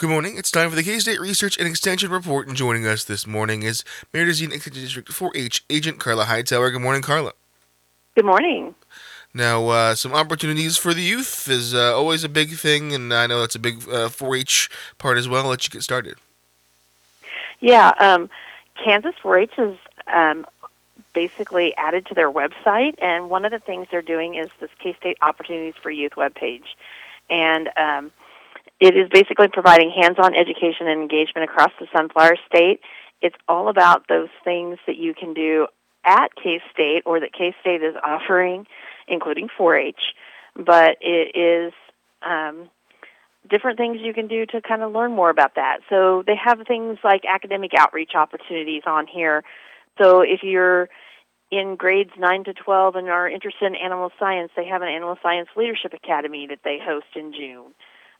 Good morning. It's time for the K-State Research and Extension Report, and joining us this morning is Meridian Extension District 4-H Agent Carla Hightower. Good morning, Carla. Good morning. Now, some opportunities for the youth is always a big thing, and I know that's a big 4-H part as well. I'll let you get started. Yeah, Kansas 4-H is basically added to their website, and one of the things they're doing is this K-State Opportunities for Youth webpage. And it is basically providing hands-on education and engagement across the Sunflower State. It's all about those things that you can do at K-State or that K-State is offering, including 4-H. But it is different things you can do to kind of learn more about that. So they have things like academic outreach opportunities on here. So if you're in grades 9 to 12 and are interested in animal science, they have an Animal Science Leadership Academy that they host in June.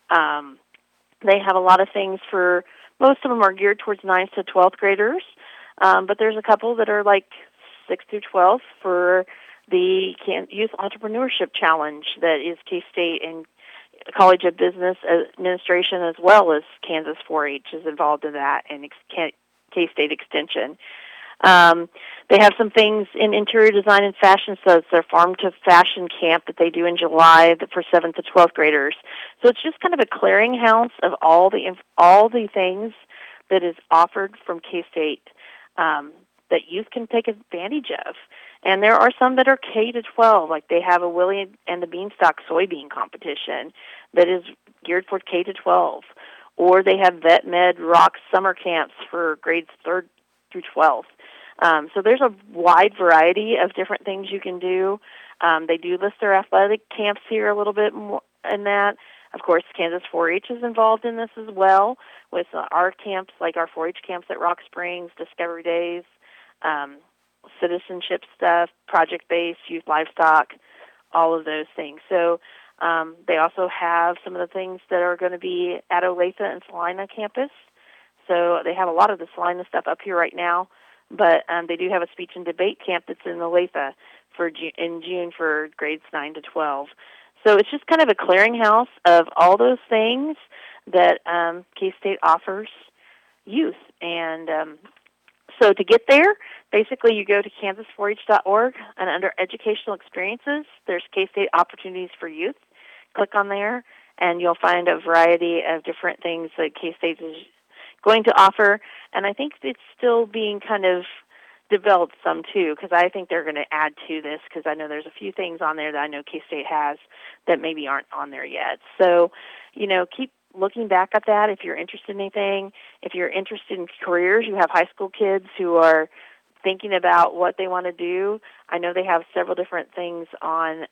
They have a lot of things for, most of them are geared towards 9th to 12th graders, but there's a couple that are like 6 through 12 for the Youth Entrepreneurship Challenge that is K-State and College of Business Administration, as well as Kansas 4-H is involved in that, and K-State Extension. They have some things in interior design and fashion, so it's their Farm to Fashion camp that they do in July for 7th to 12th graders. So it's just kind of a clearinghouse of all the things that is offered from K-State that youth can take advantage of. And there are some that are K to 12, like they have a Willie and the Beanstalk soybean competition that is geared for K to 12. Or they have Vet Med Rock summer camps for grades 3rd through 12th. So there's a wide variety of different things you can do. They do list their athletic camps here a little bit more in that. Of course, Kansas 4-H is involved in this as well with our camps, like our 4-H camps at Rock Springs, Discovery Days, citizenship stuff, project-based, youth livestock, all of those things. So they also have some of the things that are going to be at Olathe and Salina campus. So they have a lot of the Salina stuff up here right now, but they do have a speech and debate camp that's in Olathe in June for grades 9 to 12. So it's just kind of a clearinghouse of all those things that K-State offers youth. And so to get there, basically you go to kansas4h.org, and under Educational Experiences, there's K-State Opportunities for Youth. Click on there, and you'll find a variety of different things that K-State is going to offer. And I think it's still being kind of developed some, too, because I think they're going to add to this, because I know there's a few things on there that I know K-State has that maybe aren't on there yet. So, keep looking back at that if you're interested in anything. If you're interested in careers, you have high school kids who are thinking about what they want to do. I know they have several different things on,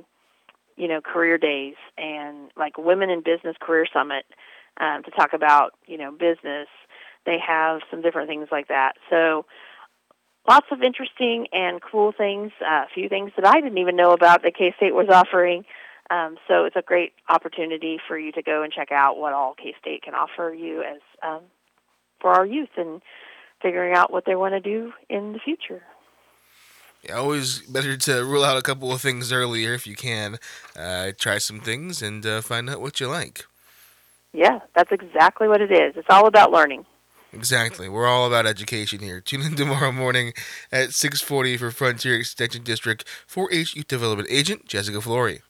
career days, and like Women in Business Career Summit to talk about, business. They have some different things like that. So lots of interesting and cool things, a few things that I didn't even know about that K-State was offering. So it's a great opportunity for you to go and check out what all K-State can offer you as for our youth and figuring out what they want to do in the future. Yeah, always better to rule out a couple of things earlier if you can. Try some things and find out what you like. Yeah, that's exactly what it is. It's all about learning. Exactly. We're all about education here. Tune in tomorrow morning at 6:40 for Frontier Extension District 4-H Youth Development Agent Jessica Flory.